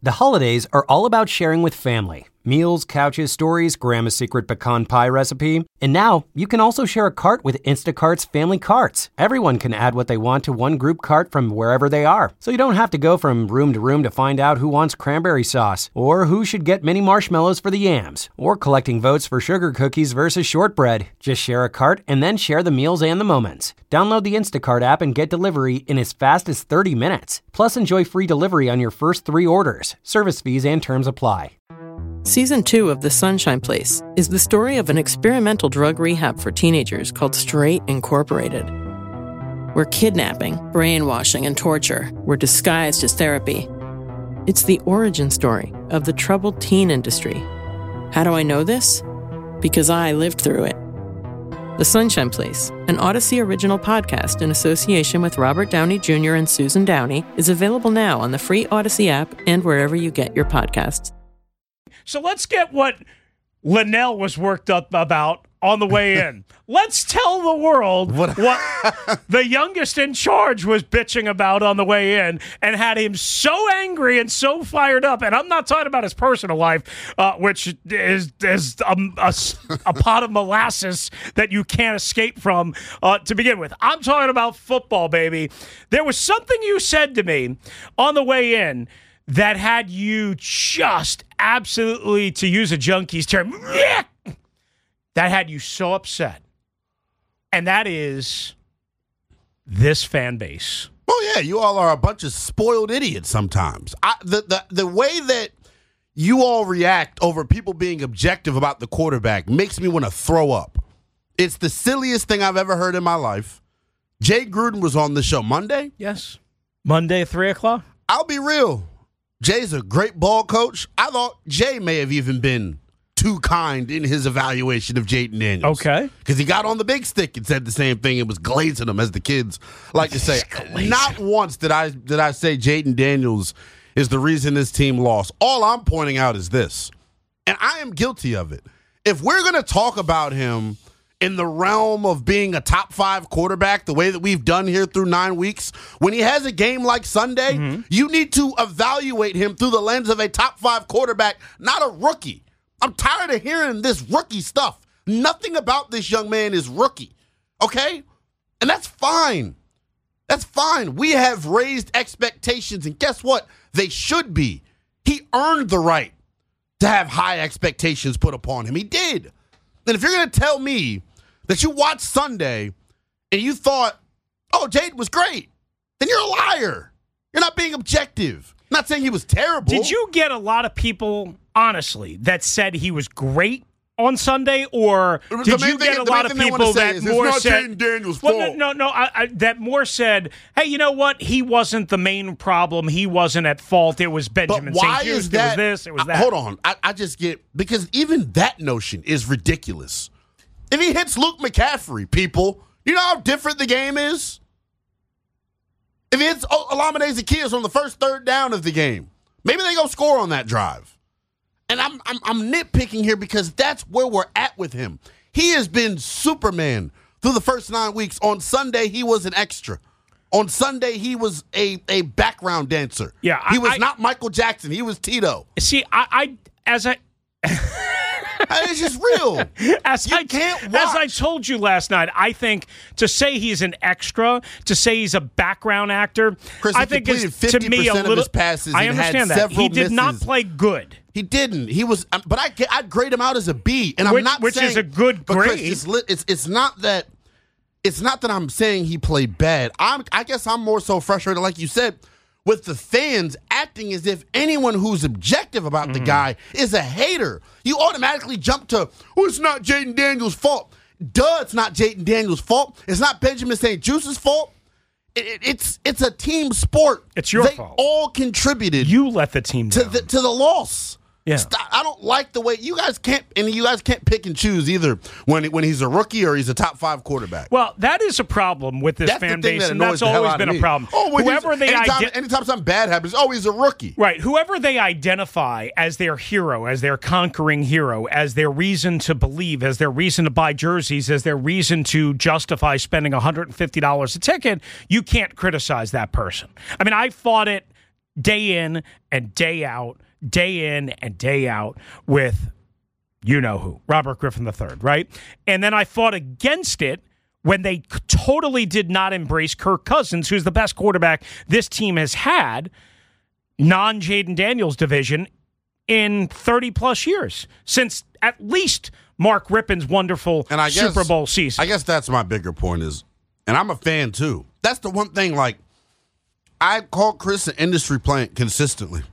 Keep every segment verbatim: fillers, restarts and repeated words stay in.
The holidays are all about sharing with family. Meals, couches, stories, Grandma's secret pecan pie recipe. And now, you can also share a cart with Instacart's Family Carts. Everyone can add what they want to one group cart from wherever they are. So you don't have to go from room to room to find out who wants cranberry sauce, or who should get mini marshmallows for the yams, or collecting votes for sugar cookies versus shortbread. Just share a cart and then share the meals and the moments. Download the Instacart app and get delivery in as fast as thirty minutes. Plus, enjoy free delivery on your first three orders. Service fees and terms apply. Season two of The Sunshine Place is the story of an experimental drug rehab for teenagers called Straight Incorporated, where kidnapping, brainwashing, and torture were disguised as therapy. It's the origin story of the troubled teen industry. How do I know this? Because I lived through it. The Sunshine Place, an Odyssey original podcast in association with Robert Downey Junior and Susan Downey, is available now on the free Odyssey app and wherever you get your podcasts. So let's get what Linnell was worked up about on the way in. Let's tell the world what, what the youngest in charge was bitching about on the way in and had him so angry and so fired up. And I'm not talking about his personal life, uh, which is, is a, a, a pot of molasses that you can't escape from uh, to begin with. I'm talking about football, baby. There was something you said to me on the way in that had you just absolutely, to use a junkie's term, that had you so upset. And that is this fan base. Oh, yeah, you all are a bunch of spoiled idiots sometimes. I, the, the, the way that you all react over people being objective about the quarterback makes me want to throw up. It's the silliest thing I've ever heard in my life. Jay Gruden was on the show Monday. Yes. Monday at three o'clock. I'll be real. Jay's a great ball coach. I thought Jay may have even been too kind in his evaluation of Jayden Daniels. Okay. Because he got on the big stick and said the same thing. It was glazing him, as the kids like to say. Not once did I did I say Jayden Daniels is the reason this team lost. All I'm pointing out is this, and I am guilty of it. If we're going to talk about him in the realm of being a top five quarterback, the way that we've done here through nine weeks, when he has a game like Sunday, mm-hmm. you need to evaluate him through the lens of a top five quarterback, not a rookie. I'm tired of hearing this rookie stuff. Nothing about this young man is rookie, okay? And that's fine. That's fine. We have raised expectations, and guess what? They should be. He earned the right to have high expectations put upon him. He did. And if you're going to tell me that you watched Sunday and you thought, oh, Jade was great, then you're a liar. You're not being objective. I'm not saying he was terrible. Did you get a lot of people, honestly, that said he was great on Sunday, or did you get a lot of people that more said, Daniels' well, fault. no, no, no I, I, that more said, hey, you know what? He wasn't the main problem. He wasn't at fault. It was Benjamin Saint Just. It was this. It was that. Uh, hold on. I, I just get, because even that notion is ridiculous. If he hits Luke McCaffrey, people, you know how different the game is? If he hits Olamide Zaccheaus on the first third down of the game, maybe they go score on that drive. And I'm, I'm I'm nitpicking here because that's where we're at with him. He has been Superman through the first nine weeks. On Sunday, he was an extra. On Sunday, he was a, a background dancer. Yeah, I, he was I, not Michael Jackson. He was Tito. See, I, I as I... It's just real. As you I, can't watch. As I told you last night, I think to say he's an extra, to say he's a background actor, Chris, I think is to me a little. Of his passes I understand had that he did misses. not play good. He didn't. He was, but I I'd grade him out as a B, and I'm which, not which saying, is a good grade. Chris, it's, it's it's not that it's not that I'm saying he played bad. I'm I guess I'm more so frustrated, like you said, with the fans acting as if anyone who's objective about mm-hmm. the guy is a hater. You automatically jump to, oh, it's not Jayden Daniels' fault. Duh, it's not Jayden Daniels' fault. It's not Benjamin Saint Just's fault. It, it, it's it's a team sport. It's your they fault. They all contributed. You let the team to down. the to the loss. Yeah. Stop. I don't like the way you guys can't, and you guys can't pick and choose either when when he's a rookie or he's a top five quarterback. Well, that is a problem with this that's fan the thing base, that and that's always been a problem. Oh, well, whoever they anytime, ide- anytime something bad happens, oh, he's a rookie. Right. Whoever they identify as their hero, as their conquering hero, as their reason to believe, as their reason to buy jerseys, as their reason to justify spending one hundred fifty dollars a ticket, you can't criticize that person. I mean, I fought it day in and day out, day in and day out with you-know-who, Robert Griffin the third, right? And then I fought against it when they totally did not embrace Kirk Cousins, who's the best quarterback this team has had, non-Jaden Daniels division, in thirty-plus years, since at least Mark Rippon's wonderful and I guess, Super Bowl season. I guess that's my bigger point is, and I'm a fan too. That's the one thing, like, I call Chris an industry plant consistently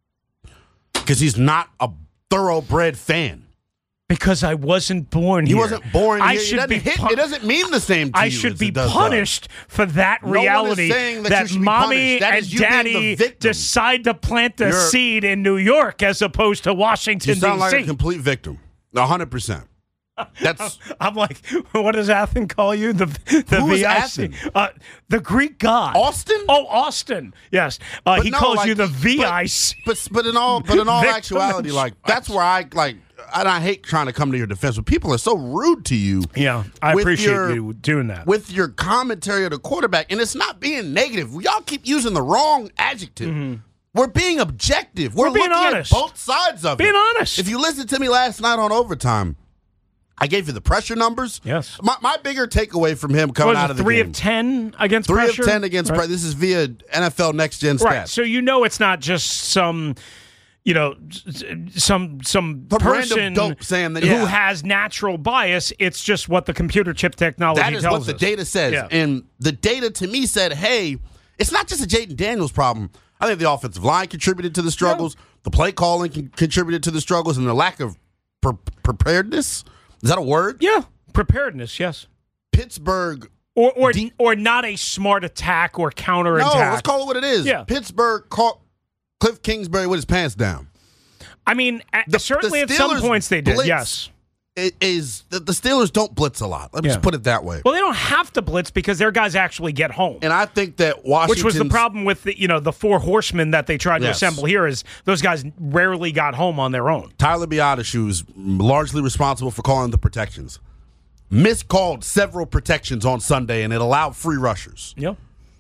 because he's not a thoroughbred fan. Because I wasn't born he here. He wasn't born I here. Should it, be hit, pu- it doesn't mean the same to I you should as be it does punished us. for that No reality that, that, that mommy that and is you being daddy the victim. decide to plant a You're, seed in New York as opposed to Washington, D C. You sound D C like a complete victim. one hundred percent. That's. I'm like, what does Athen call you? The the Who is V I C, Athen? uh, the Greek god Austin? Oh, Austin. Yes, uh, But he no, calls like, you the but- V I C. But but in all but in all Victim actuality, and like that's where I like. And I hate trying to come to your defense, but people are so rude to you. Yeah, I with appreciate your- you doing that. with your commentary of the quarterback, and it's not being negative. Y'all keep using the wrong adjective. We're being objective. We're, We're being looking honest. at both sides of Being it. honest. If you listened to me last night on overtime, I gave you the pressure numbers. Yes. My, my bigger takeaway from him coming What out was of it, the three game. of ten against Three pressure? of ten against Right. pressure. This is via N F L Next Gen stats. Right. So you know it's not just some, you know, s- some some Some person random dope saying that, who yeah. has natural bias. It's just what the computer chip technology That is tells what the us. data says. Yeah. And the data to me said, hey, it's not just a Jaden Daniels problem. I think the offensive line contributed to the struggles. The play calling con- contributed to the struggles and the lack of pre- preparedness. Is that a word? Yeah, preparedness. Yes. Pittsburgh. Or or De- or not a smart attack or counter No, attack. let's call it what it is. Yeah. Pittsburgh caught Cliff Kingsbury with his pants down. I mean, at, The- certainly the at some Steelers points they did. blitz Yes. It is the, the Steelers don't blitz a lot. Let me Yeah. just put it that way. Well, they don't have to blitz because their guys actually get home. And I think that Washington, Which was the problem with the, you know, the four horsemen that they tried Yes. to assemble here is those guys rarely got home on their own. Tyler Biadasz is largely responsible for calling the protections. Miscalled several protections on Sunday, and it allowed free rushers. Yep.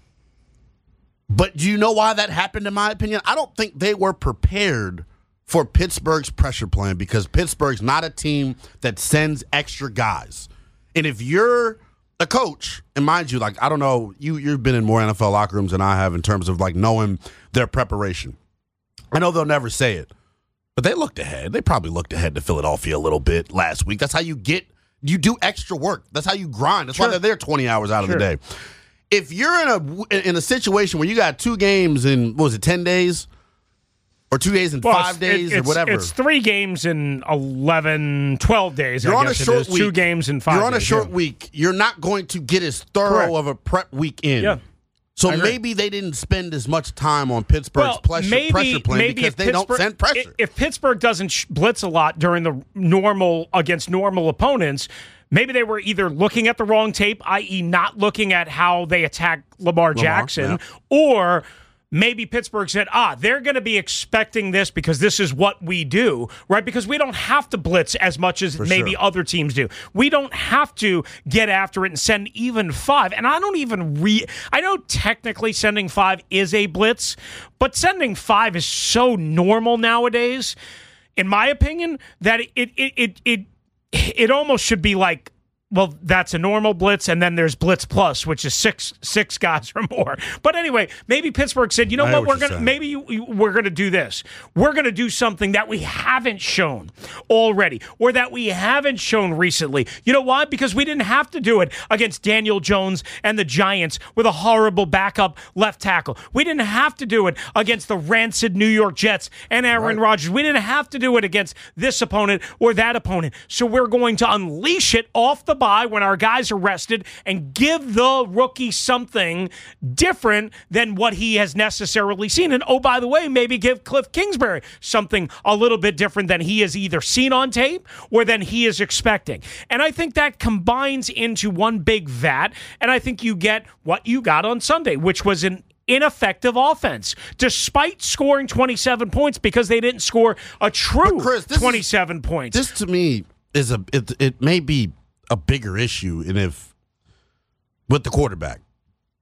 But do you know why that happened, in my opinion? I don't think they were prepared for Pittsburgh's pressure plan because Pittsburgh's not a team that sends extra guys. And if you're a coach, and mind you, like, I don't know, you, you've been in more N F L locker rooms than I have in terms of, like, knowing their preparation. I know they'll never say it, but they looked ahead. They probably looked ahead to Philadelphia a little bit last week. That's how you get, you do extra work. That's how you grind. That's Sure. why they're there twenty hours out Sure. of the day. If you're in a in a situation where you got two games in, what was it, ten days? Or two days in Well, five it's- days it- or it's- whatever. It's three games in eleven, twelve days. You're I on a guess it short is. week. Two games in five You're on a days, short yeah. week. You're not going to get as thorough Correct. of a prep week in. Yeah. So I agree. maybe they didn't spend as much time on Pittsburgh's Well, pressure, maybe, pressure plan maybe because if they don't Pittsburgh- send pressure. If Pittsburgh doesn't sh- blitz a lot during the normal against normal opponents, maybe they were either looking at the wrong tape, that is, not looking at how they attack Lamar, Jackson, yeah. or maybe Pittsburgh said, ah, they're going to be expecting this because this is what we do, right? Because we don't have to blitz as much as maybe sure. other teams do. We don't have to get after it and send even five. And I don't even re. I know technically sending five is a blitz, but sending five is so normal nowadays, in my opinion, that it it it it it, it almost should be like, well, that's a normal blitz, and then there's blitz plus, which is six six guys or more. But anyway, maybe Pittsburgh said, you know I what, know what we're you're gonna saying. maybe you, you, we're gonna do this. We're gonna do something that we haven't shown already, or that we haven't shown recently. You know why? Because we didn't have to do it against Daniel Jones and the Giants with a horrible backup left tackle. We didn't have to do it against the rancid New York Jets and Aaron Right. Rodgers. We didn't have to do it against this opponent or that opponent. So we're going to unleash it off the bye when our guys are rested and give the rookie something different than what he has necessarily seen. And oh, by the way, maybe give Cliff Kingsbury something a little bit different than he has either seen on tape or than he is expecting. And I think that combines into one big vat, and I think you get what you got on Sunday, which was an ineffective offense, despite scoring twenty-seven points because they didn't score a true But Chris, this is- twenty-seven points. This to me is a it, it may be a bigger issue, and if with the quarterback,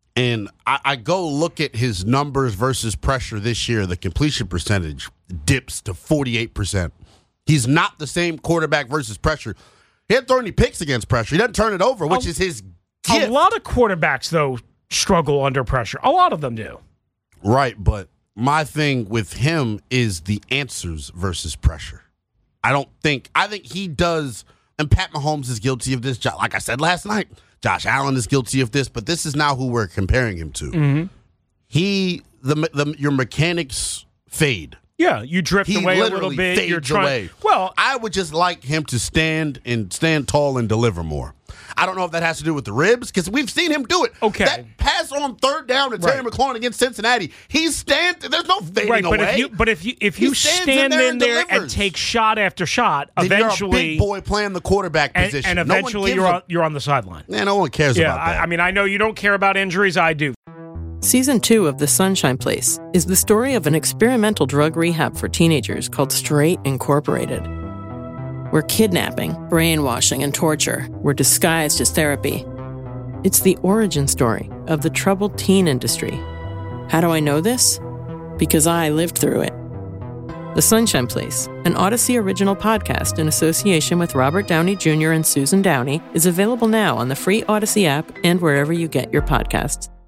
And I, I go look at his numbers versus pressure this year. The completion percentage dips to forty-eight percent. He's not the same quarterback versus pressure. He didn't throw any picks against pressure. He doesn't turn it over, which a, is his gift. A lot of quarterbacks, though, struggle under pressure. A lot of them do. Right, but my thing with him is the answers versus pressure. I don't think – I think he does – and Pat Mahomes is guilty of this. Like I said last night, Josh Allen is guilty of this, but this is now who we're comparing him to. Mm-hmm. He the, – the your mechanics fade. Yeah, you drift he away a literally little bit. Fades You're trying. Away. Well, I would just like him to stand and stand tall and deliver more. I don't know if that has to do with the ribs because we've seen him do it. Okay, that pass on third down to Terry right. McLaurin against Cincinnati, he's stand. There's no fading right, but away. If you, but if you if you stand in there, in there and, and take shot after shot, then eventually you're a big boy playing the quarterback and, position, and eventually no you're on, you're on the sideline. Yeah, no one cares yeah, about that. I, I mean, I know you don't care about injuries. I do. Season two of The Sunshine Place is the story of an experimental drug rehab for teenagers called Straight Incorporated, where kidnapping, brainwashing, and torture were disguised as therapy. It's the origin story of the troubled teen industry. How do I know this? Because I lived through it. The Sunshine Place, an Odyssey original podcast in association with Robert Downey Junior and Susan Downey, is available now on the free Odyssey app and wherever you get your podcasts.